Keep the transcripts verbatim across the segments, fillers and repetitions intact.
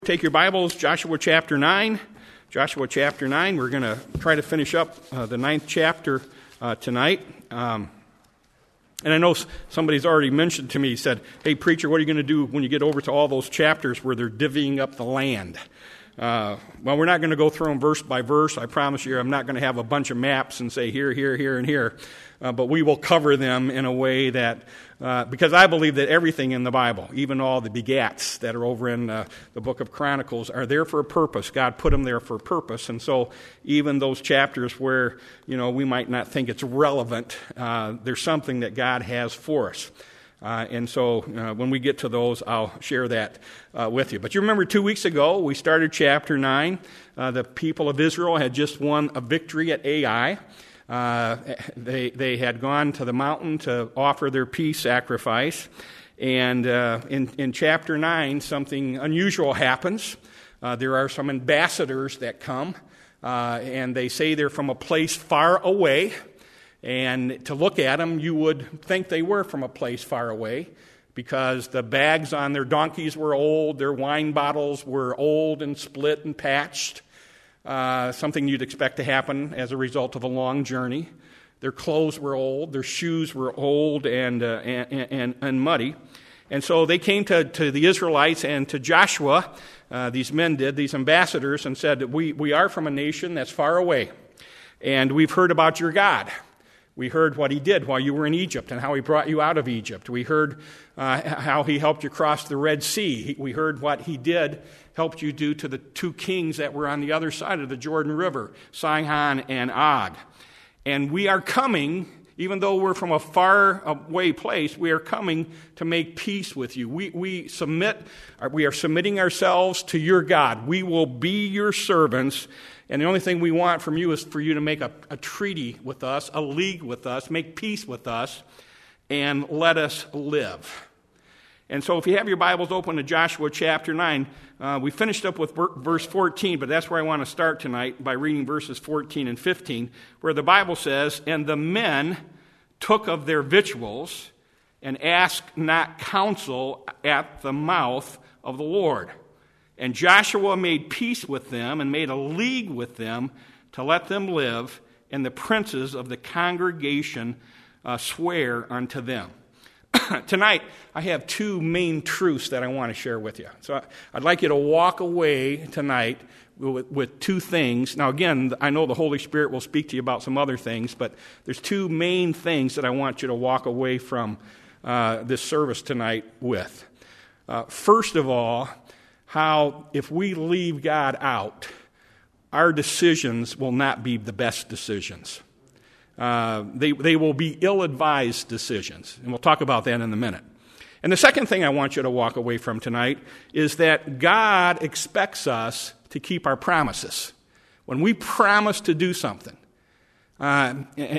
Take your Bibles, Joshua chapter nine. Joshua chapter nine. We're going to try to finish up uh, the ninth chapter uh, tonight. Um, and I know somebody's already mentioned to me, said, hey, preacher, what are you going to do when you get over to all those chapters where they're divvying up the land? Uh, well, we're not going to go through them verse by verse. I promise you I'm not going to have a bunch of maps and say here, here, here, and here. Uh, but we will cover them in a way that, uh, because I believe that everything in the Bible, even all the begats that are over in uh, the book of Chronicles, are there for a purpose. God put them there for a purpose. And so even those chapters where, you know, we might not think it's relevant, uh, there's something that God has for us. Uh, and so uh, when we get to those, I'll share that uh, with you. But you remember two weeks ago, we started chapter nine. Uh, the people of Israel had just won a victory at Ai. Uh, they they had gone to the mountain to offer their peace sacrifice. And uh, in, in chapter nine, something unusual happens. Uh, there are some ambassadors that come, uh, and they say they're from a place far away. And to look at them, you would think they were from a place far away because the bags on their donkeys were old, their wine bottles were old and split and patched, uh, something you'd expect to happen as a result of a long journey. Their clothes were old, their shoes were old and, uh, and, and, and muddy. And so they came to, to the Israelites and to Joshua, uh, these men did, these ambassadors, and said, we, we are from a nation that's far away, and we've heard about your God. We heard what he did while you were in Egypt and how he brought you out of Egypt. We heard uh, how he helped you cross the Red Sea. We heard what he did, helped you do to the two kings that were on the other side of the Jordan River, Sihon and Og. And we are coming, even though we're from a far away place, we are coming to make peace with you. We, we submit, we are submitting ourselves to your God. We will be your servants. And the only thing we want from you is for you to make a, a treaty with us, a league with us, make peace with us, and let us live. And so if you have your Bibles open to Joshua chapter nine, uh, we finished up with verse fourteen, but that's where I want to start tonight by reading verses fourteen and fifteen, where the Bible says, and the men took of their victuals and asked not counsel at the mouth of the Lord. And Joshua made peace with them and made a league with them to let them live, and the princes of the congregation uh, swear unto them. Tonight, I have two main truths that I want to share with you. So I'd like you to walk away tonight with, with two things. Now, again, I know the Holy Spirit will speak to you about some other things, but there's two main things that I want you to walk away from uh, this service tonight with. Uh, first of all, how if we leave God out, our decisions will not be the best decisions. Uh, they, they will be ill-advised decisions, and we'll talk about that in a minute. And the second thing I want you to walk away from tonight is that God expects us to keep our promises. When we promise to do something, uh,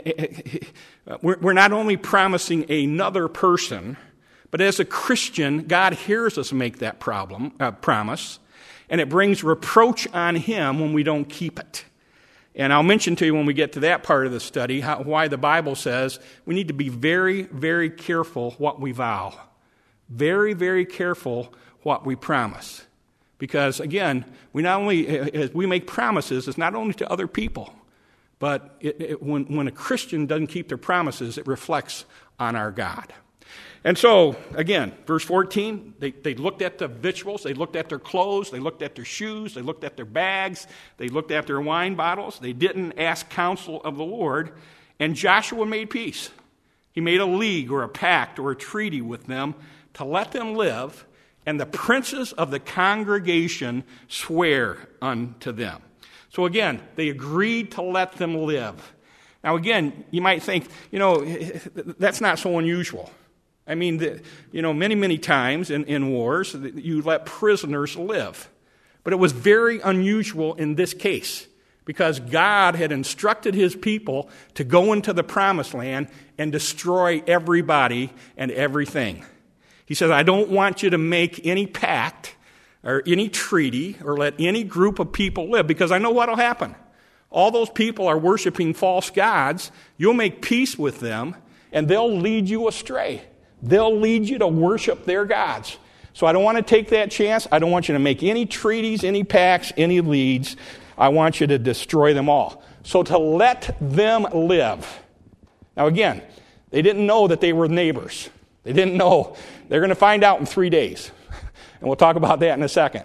we're not only promising another person, but as a Christian, God hears us make that problem, uh, promise, and it brings reproach on him when we don't keep it. And I'll mention to you when we get to that part of the study how, why the Bible says we need to be very, very careful what we vow. Very, very careful what we promise. Because, again, we not only, as we make promises, it's not only to other people, but it, it, when, when a Christian doesn't keep their promises, it reflects on our God. And so, again, verse fourteen, they, they looked at the victuals, they looked at their clothes, they looked at their shoes, they looked at their bags, they looked at their wine bottles, they didn't ask counsel of the Lord, and Joshua made peace. He made a league or a pact or a treaty with them to let them live, and the princes of the congregation swear unto them. So again, they agreed to let them live. Now again, you might think, you know, that's not so unusual. I mean, the, you know, many, many times in, in wars, you let prisoners live. But it was very unusual in this case because God had instructed his people to go into the promised land and destroy everybody and everything. He says, I don't want you to make any pact or any treaty or let any group of people live because I know what will happen. All those people are worshiping false gods. You'll make peace with them and they'll lead you astray. They'll lead you to worship their gods. So I don't want to take that chance. I don't want you to make any treaties, any pacts, any leads. I want you to destroy them all. So to let them live. Now again, they didn't know that they were neighbors. They didn't know. They're going to find out in three days. And we'll talk about that in a second.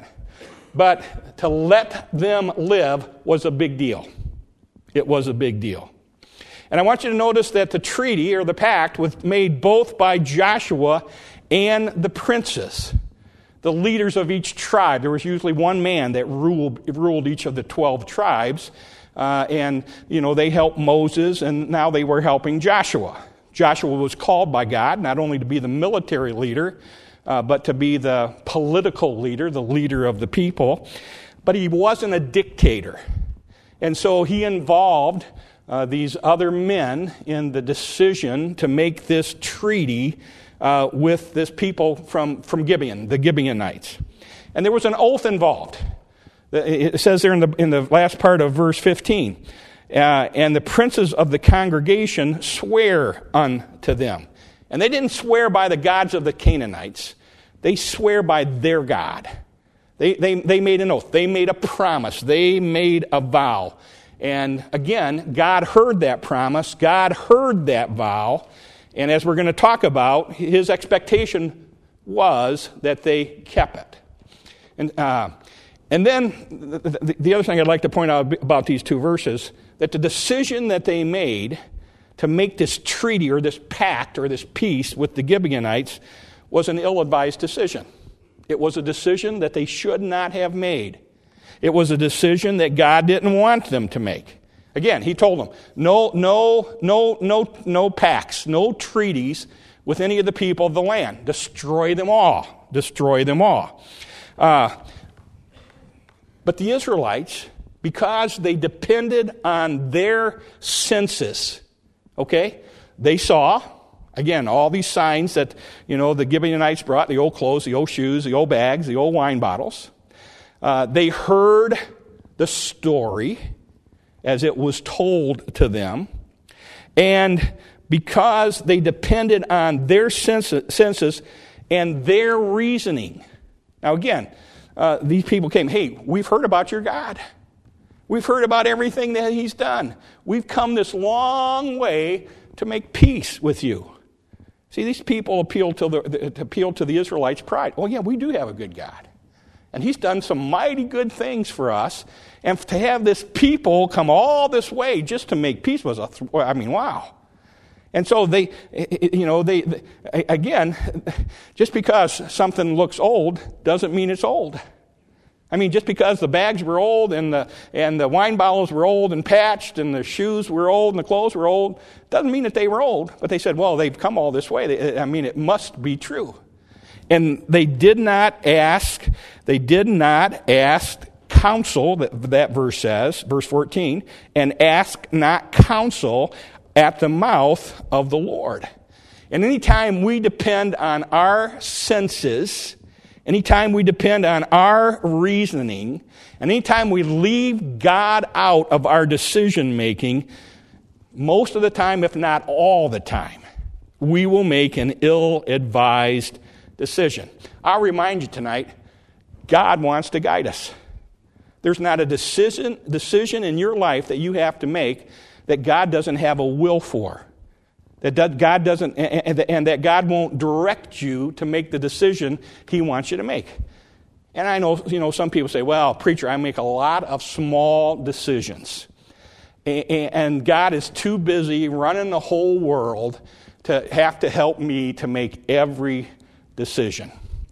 But to let them live was a big deal. It was a big deal. And I want you to notice that the treaty or the pact was made both by Joshua and the princes, the leaders of each tribe. There was usually one man that ruled, ruled each of the twelve tribes. Uh, and, you know, they helped Moses, and now they were helping Joshua. Joshua was called by God not only to be the military leader, uh, but to be the political leader, the leader of the people. But he wasn't a dictator. And so he involved uh, these other men in the decision to make this treaty uh, with this people from, from Gibeon, the Gibeonites. And there was an oath involved. It says there in the, in the last part of verse fifteen, uh, and the princes of the congregation swear unto them. And they didn't swear by the gods of the Canaanites. They swear by their God. They, they, they made an oath. They made a promise. They made a vow. And again, God heard that promise. God heard that vow. And as we're going to talk about, his expectation was that they kept it. And, uh, and then the, the other thing I'd like to point out about these two verses, that the decision that they made to make this treaty or this pact or this peace with the Gibeonites was an ill-advised decision. It was a decision that they should not have made. It was a decision that God didn't want them to make. Again, he told them, no, no, no, no, no pacts, no treaties with any of the people of the land. Destroy them all. Destroy them all. Uh, but the Israelites, because they depended on their senses, okay, they saw, again, all these signs that, you know, the Gibeonites brought, the old clothes, the old shoes, the old bags, the old wine bottles. Uh, they heard the story as it was told to them. And because they depended on their senses and their reasoning. Now again, uh, these people came, hey, we've heard about your God. We've heard about everything that he's done. We've come this long way to make peace with you. See, these people appeal to the, appeal to the Israelites' pride. Oh yeah, we do have a good God. And he's done some mighty good things for us. And to have this people come all this way just to make peace was a, th- I mean, wow. And so they, you know, they, they, again, just because something looks old doesn't mean it's old. I mean, just because the bags were old and the, and the wine bottles were old and patched and the shoes were old and the clothes were old, doesn't mean that they were old. But they said, well, they've come all this way. They, I mean, it must be true. And they did not ask, they did not ask counsel, that, that verse says, verse fourteen, and ask not counsel at the mouth of the Lord. And anytime we depend on our senses, anytime we depend on our reasoning, and anytime we leave God out of our decision making, most of the time, if not all the time, we will make an ill-advised decision. I'll remind you tonight, God wants to guide us. There's not a decision, decision in your life that you have to make that God doesn't have a will for. That God doesn't, and that God won't direct you to make the decision he wants you to make. And I know, you know, some people say, well, preacher, I make a lot of small decisions. And God is too busy running the whole world to have to help me to make every decision.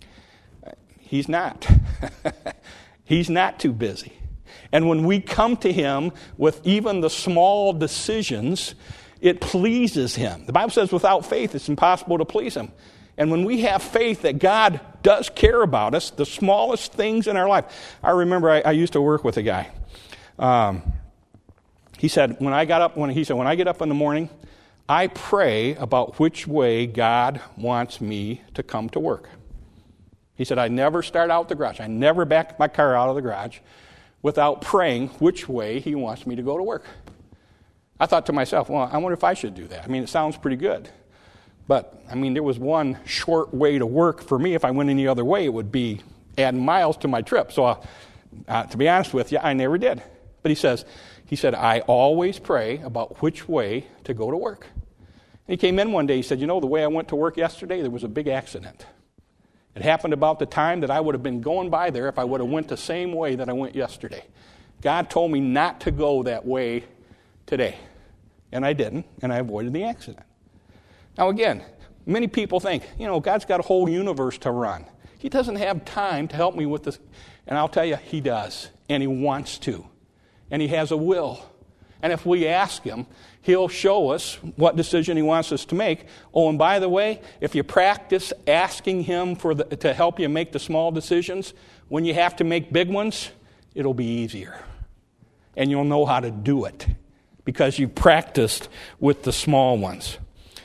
He's not. He's not too busy. And when we come to him with even the small decisions, it pleases him. The Bible says without faith it's impossible to please him. And when we have faith that God does care about us, the smallest things in our life. I remember I, I used to work with a guy. Um, he said, when I got up, when he said, when I get up in the morning, I pray about which way God wants me to come to work. He said, I never start out the garage. I never back my car out of the garage without praying which way he wants me to go to work. I thought to myself, well, I wonder if I should do that. I mean, it sounds pretty good. But, I mean, there was one short way to work for me. If I went any other way, it would be adding miles to my trip. So, uh, uh, to be honest with you, I never did. But he says, he said, I always pray about which way to go to work. And he came in one day, he said, you know, the way I went to work yesterday, there was a big accident. It happened about the time that I would have been going by there if I would have went the same way that I went yesterday. God told me not to go that way today. And I didn't, and I avoided the accident. Now again, many people think, you know, God's got a whole universe to run. He doesn't have time to help me with this. And I'll tell you, he does. And he wants to. And he has a will. And if we ask him, he'll show us what decision he wants us to make. Oh, and by the way, if you practice asking him for the, to help you make the small decisions, when you have to make big ones, it'll be easier. And you'll know how to do it because you've practiced with the small ones.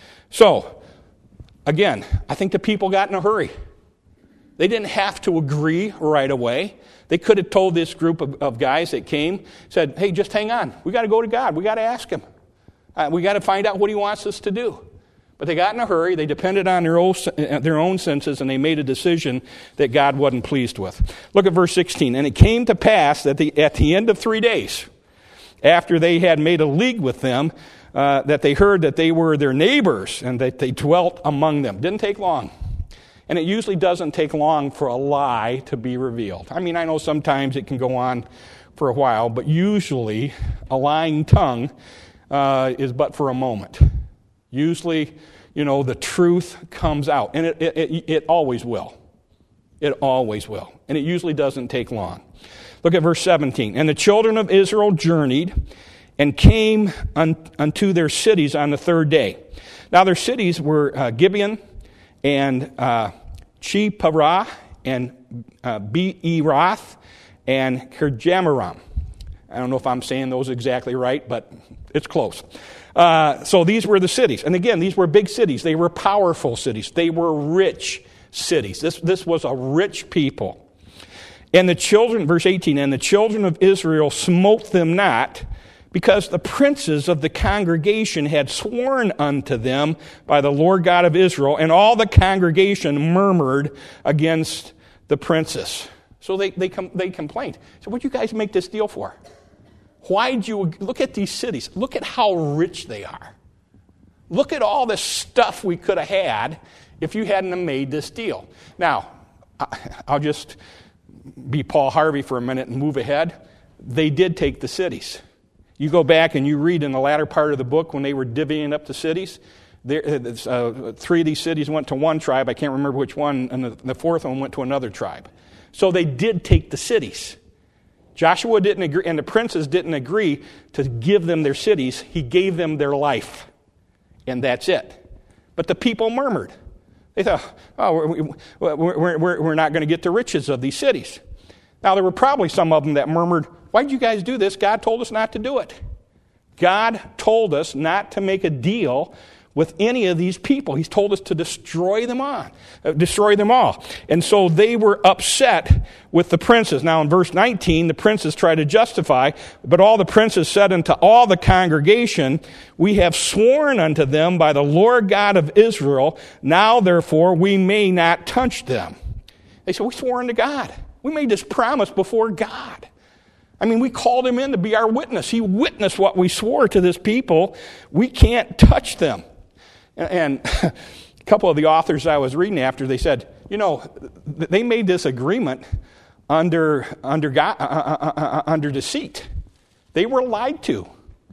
So, again, I think the people got in a hurry. They didn't have to agree right away. They could have told this group of, of guys that came, said, hey, just hang on. We got to go to God. We got to ask him. Uh, we got to find out what he wants us to do. But they got in a hurry. They depended on their own, their own senses, and they made a decision that God wasn't pleased with. Look at verse sixteen. And it came to pass that the, at the end of three days, after they had made a league with them, uh, that they heard that they were their neighbors and that they dwelt among them. Didn't take long. And it usually doesn't take long for a lie to be revealed. I mean, I know sometimes it can go on for a while, but usually a lying tongue uh, is but for a moment. Usually, you know, the truth comes out, and it, it, it, it always will. It always will. And it usually doesn't take long. Look at verse seventeen. And the children of Israel journeyed and came un, unto their cities on the third day. Now their cities were uh, Gibeon and uh, Chi-Parah and uh, Be-eroth and Kirjamaram. I don't know if I'm saying those exactly right, but it's close. Uh, so these were the cities. And again, these were big cities. They were powerful cities. They were rich cities. This, this was a rich people. And the children, verse eighteen, and the children of Israel smote them not, because the princes of the congregation had sworn unto them by the Lord God of Israel, and all the congregation murmured against the princes. So they they com- they complained. So what'd you guys make this deal for? Why'd you, look at these cities. Look at how rich they are. Look at all the stuff we could have had if you hadn't have made this deal. Now, I'll just be Paul Harvey for a minute and move ahead. They did take the cities. You go back and you read in the latter part of the book when they were divvying up the cities. There, uh, three of these cities went to one tribe. I can't remember which one. And the, the fourth one went to another tribe. So they did take the cities. Joshua didn't agree, and the princes didn't agree to give them their cities. He gave them their life. And that's it. But the people murmured. They thought, oh, we're, we're, we're, we're not going to get the riches of these cities. Now, there were probably some of them that murmured, why did you guys do this? God told us not to do it. God told us not to make a deal with any of these people. He's told us to destroy them all. Uh, destroy them all. And so they were upset with the princes. Now in verse nineteen, the princes try to justify, but all the princes said unto all the congregation, we have sworn unto them by the Lord God of Israel, now therefore we may not touch them. They said, we swore unto God. We made this promise before God. I mean, we called him in to be our witness. He witnessed what we swore to this people. We can't touch them. And a couple of the authors I was reading after, they said, you know, they made this agreement under under God, uh, uh, uh, under deceit. They were lied to.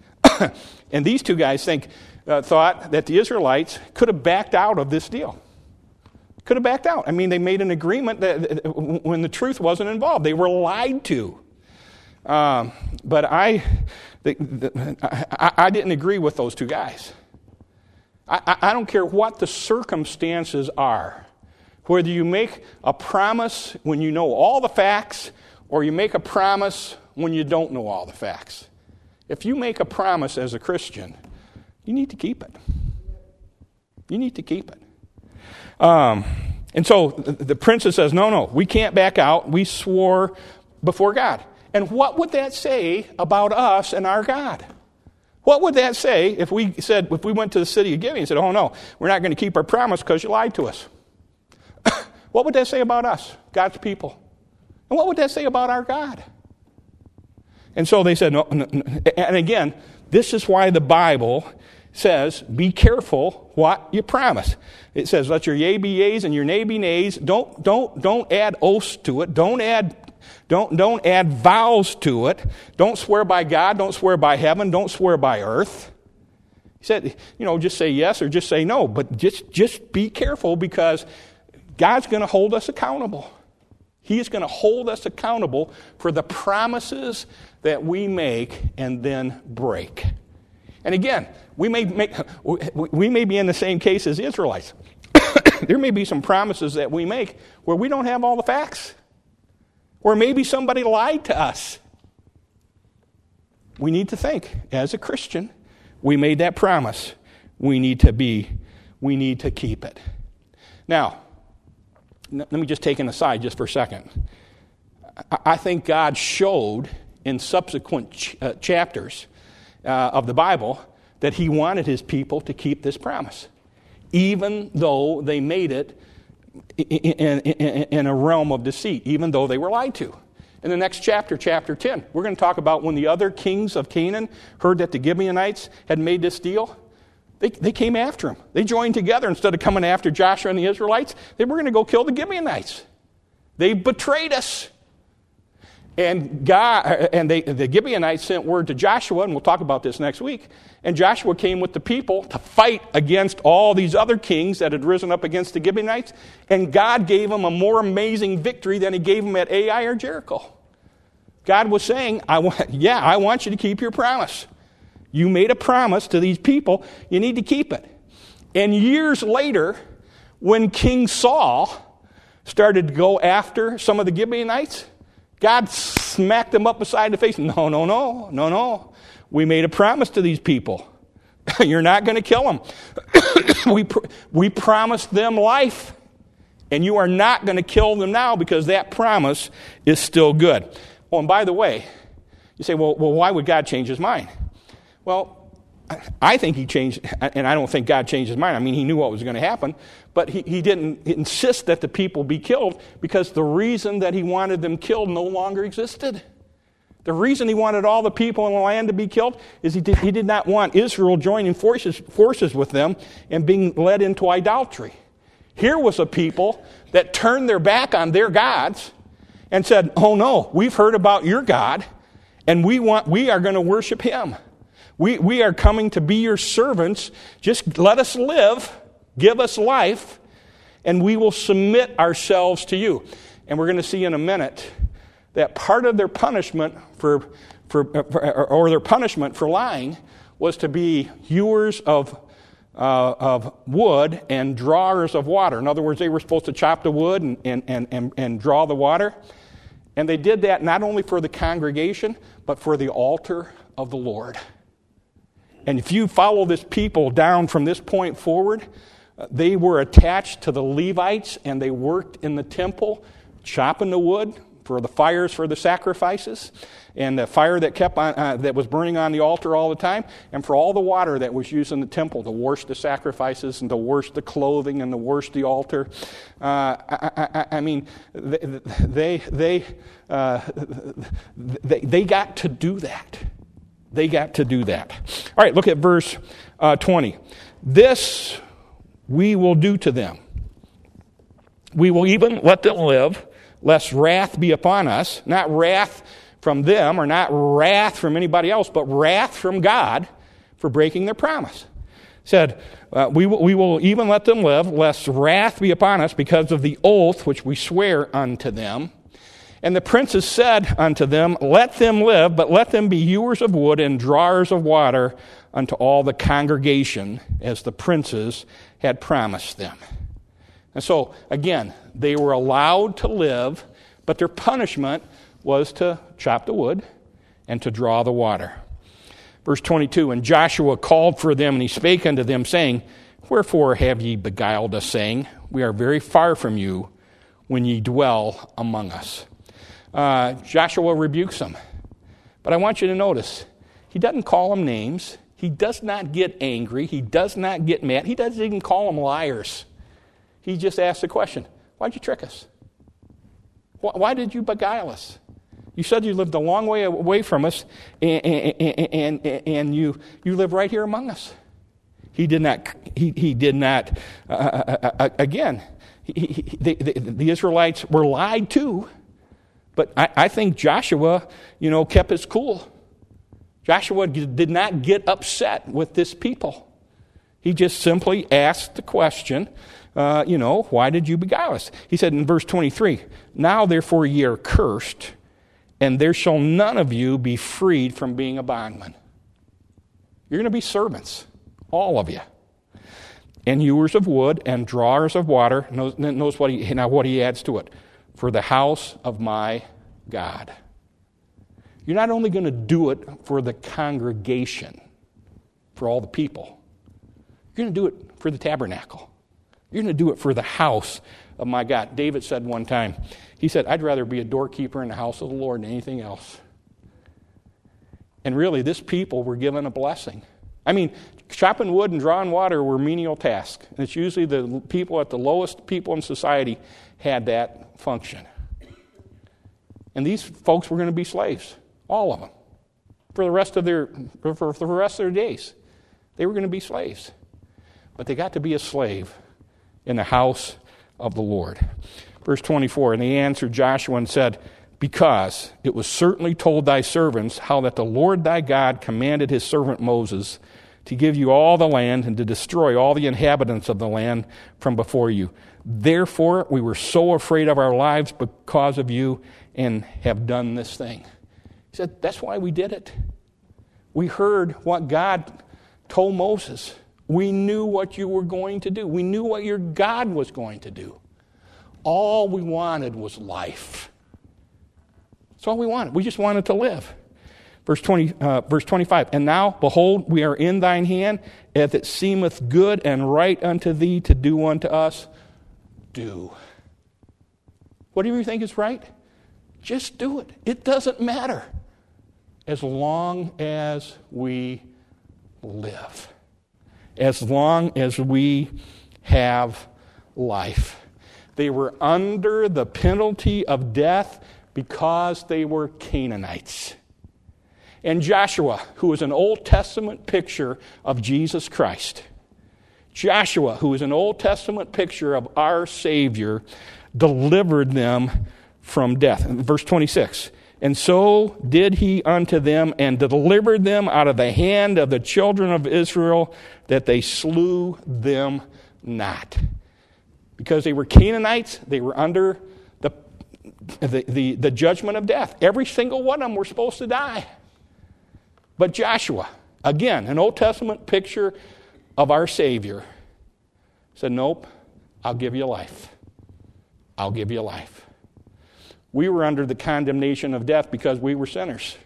And these two guys think uh, thought that the Israelites could have backed out of this deal. Could have backed out. I mean, they made an agreement that when the truth wasn't involved. They were lied to. Um, but I, the, the, I, I didn't agree with those two guys. I, I don't care what the circumstances are. Whether you make a promise when you know all the facts or you make a promise when you don't know all the facts. If you make a promise as a Christian, you need to keep it. You need to keep it. Um, and so the, the princess says, no, no, we can't back out. We swore before God. And what would that say about us and our God? What would that say if we said, if we went to the city of Gibeon and said, oh no, we're not going to keep our promise because you lied to us? What would that say about us, God's people? And what would that say about our God? And so they said, no, no, no. And again, this is why the Bible says, be careful what you promise. It says, let your yea be yeas and your nay be nays. Don't, don't, don't add oaths to it. Don't add, don't, don't add vows to it. Don't swear by God. Don't swear by heaven. Don't swear by earth. He said, you know, just say yes or just say no. But just, just be careful, because God's going to hold us accountable. He's going to hold us accountable for the promises that we make and then break. And again, we may make, we may be in the same case as the Israelites. There may be some promises that we make where we don't have all the facts. Or maybe somebody lied to us. We need to think, as a Christian, we made that promise. We need to be, we need to keep it. Now, let me just take an aside just for a second. I think God showed in subsequent ch- uh, chapters uh, of the Bible that he wanted his people to keep this promise, even though they made it in, in, in a realm of deceit, even though they were lied to. In the next chapter, chapter ten, we're going to talk about when the other kings of Canaan heard that the Gibeonites had made this deal. They, they came after him. They joined together. Instead of coming after Joshua and the Israelites, they were going to go kill the Gibeonites. They betrayed us. And God, and they, the Gibeonites sent word to Joshua, and we'll talk about this next week. And Joshua came with the people to fight against all these other kings that had risen up against the Gibeonites. And God gave them a more amazing victory than he gave them at Ai or Jericho. God was saying, I want, yeah, I want you to keep your promise. You made a promise to these people. You need to keep it. And years later, when King Saul started to go after some of the Gibeonites, God smacked them up beside the face. No, no, no, no, no. We made a promise to these people. You're not going to kill them. we, pr- we promised them life. And you are not going to kill them now, because that promise is still good. Oh, and by the way, you say, well, well, why would God change his mind? Well, I think he changed, and I don't think God changed his mind. I mean, he knew what was going to happen, but he, he didn't insist that the people be killed, because the reason that he wanted them killed no longer existed. The reason he wanted all the people in the land to be killed is he did, he did not want Israel joining forces, forces with them and being led into idolatry. Here was a people that turned their back on their gods and said, oh no, we've heard about your God, and we want we are going to worship him. We, we are coming to be your servants. Just let us live, give us life, and we will submit ourselves to you. And we're going to see in a minute that part of their punishment for, for, for or their punishment for lying was to be hewers of uh, of wood and drawers of water. In other words, they were supposed to chop the wood and and and, and, and draw the water. And they did that not only for the congregation, but for the altar of the Lord. And if you follow this people down from this point forward, uh, they were attached to the Levites, and they worked in the temple, chopping the wood for the fires for the sacrifices, and the fire that kept on uh, that was burning on the altar all the time, and for all the water that was used in the temple to wash the sacrifices and to wash the clothing and to wash the altar. Uh, I, I, I mean, they they uh, they they got to do that. They got to do that. All right, look at verse uh, twenty. This we will do to them. We will even let them live, lest wrath be upon us. Not wrath from them, or not wrath from anybody else, but wrath from God for breaking their promise. Said, uh, we, will, we will even let them live, lest wrath be upon us because of the oath which we swear unto them. And the princes said unto them, let them live, but let them be hewers of wood and drawers of water unto all the congregation, as the princes had promised them. And so, again, they were allowed to live, but their punishment was to chop the wood and to draw the water. Verse twenty-two, and Joshua called for them, and he spake unto them, saying, wherefore have ye beguiled us, saying, we are very far from you, when ye dwell among us? Uh, Joshua rebukes them. But I want you to notice, he doesn't call them names. He does not get angry. He does not get mad. He doesn't even call them liars. He just asks the question, why'd you trick us? Why did you beguile us? You said you lived a long way away from us, and, and, and, and you, you live right here among us. He did not, he, he did not, uh, uh, uh, again, he, he, the, the, the Israelites were lied to, but I, I think Joshua, you know, kept his cool. Joshua did not get upset with this people. He just simply asked the question, uh, you know, why did you beguile us? He said in verse twenty-three, now therefore ye are cursed, and there shall none of you be freed from being a bondman. You're going to be servants, all of you. And hewers of wood and drawers of water. Notice what he, now what he adds to it. For the house of my God. You're not only going to do it for the congregation, for all the people. You're going to do it for the tabernacle. You're going to do it for the house of my God. David said one time, he said, I'd rather be a doorkeeper in the house of the Lord than anything else. And really, this people were given a blessing. I mean, chopping wood and drawing water were menial tasks. And it's usually the people at the lowest people in society had that function. And these folks were going to be slaves, all of them, for the rest of their for, for the rest of their days. They were going to be slaves. But they got to be a slave in the house of the Lord. Verse twenty-four, and he answered Joshua and said, because it was certainly told thy servants how that the Lord thy God commanded his servant Moses to give you all the land and to destroy all the inhabitants of the land from before you. Therefore, we were so afraid of our lives because of you and have done this thing. He said, that's why we did it. We heard what God told Moses. We knew what you were going to do. We knew what your God was going to do. All we wanted was life. That's all we wanted. We just wanted to live. Verse twenty, uh, verse twenty-five, and now, behold, we are in thine hand, if it seemeth good and right unto thee to do unto us, do. Whatever you think is right, just do it. It doesn't matter. As long as we live. As long as we have life. They were under the penalty of death because they were Canaanites. And Joshua, who is an Old Testament picture of Jesus Christ, Joshua, who is an Old Testament picture of our Savior, delivered them from death. Verse twenty-six, and so did he unto them, and delivered them out of the hand of the children of Israel, that they slew them not. Because they were Canaanites, they were under the, the, the, the judgment of death. Every single one of them were supposed to die. But Joshua, again, an Old Testament picture of our Savior, said, nope, I'll give you life. I'll give you life. We were under the condemnation of death because we were sinners.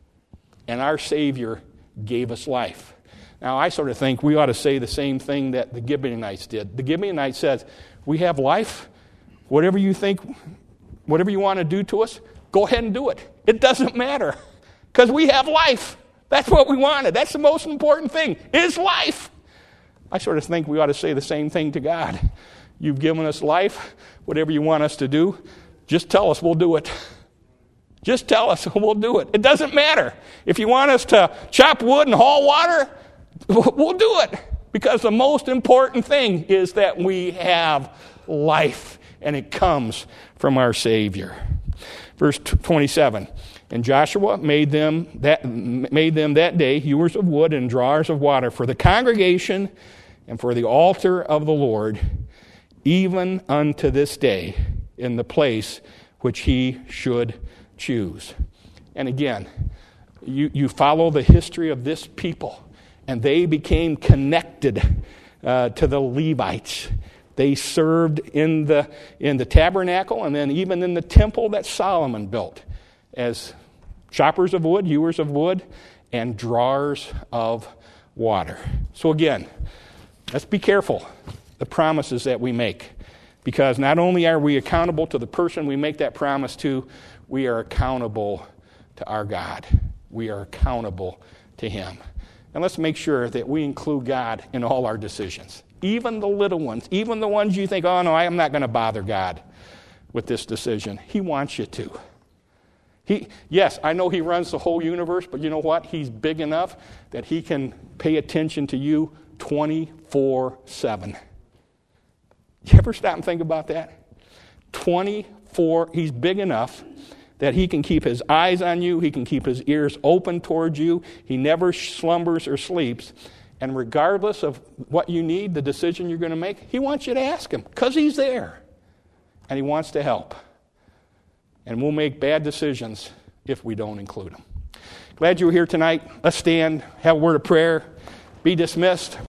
And our Savior gave us life. Now, I sort of think we ought to say the same thing that the Gibeonites did. The Gibeonites says, we have life. Whatever you think, whatever you want to do to us, go ahead and do it. It doesn't matter because we have life. That's what we wanted. That's the most important thing, is life. I sort of think we ought to say the same thing to God. You've given us life. Whatever you want us to do, just tell us, we'll do it. Just tell us, we'll do it. It doesn't matter. If you want us to chop wood and haul water, we'll do it. Because the most important thing is that we have life, and it comes from our Savior. Verse twenty-seven, and Joshua made them that made them that day hewers of wood and drawers of water for the congregation and for the altar of the Lord, even unto this day, in the place which he should choose. And again, you, you follow the history of this people, and they became connected uh, to the Levites. They served in the in the tabernacle and then even in the temple that Solomon built as choppers of wood, hewers of wood, and drawers of water. So again, let's be careful the promises that we make, because not only are we accountable to the person we make that promise to, we are accountable to our God. We are accountable to Him. And let's make sure that we include God in all our decisions. Even the little ones, even the ones you think, oh no, I'm not going to bother God with this decision. He wants you to. He, yes, I know he runs the whole universe, but you know what? He's big enough that he can pay attention to you twenty-four seven. You ever stop and think about that? twenty-four, he's big enough that he can keep his eyes on you, he can keep his ears open towards you, he never slumbers or sleeps, and regardless of what you need, the decision you're going to make, he wants you to ask him, because he's there, and he wants to help. And we'll make bad decisions if we don't include him. Glad you were here tonight. Let's stand, have a word of prayer, be dismissed.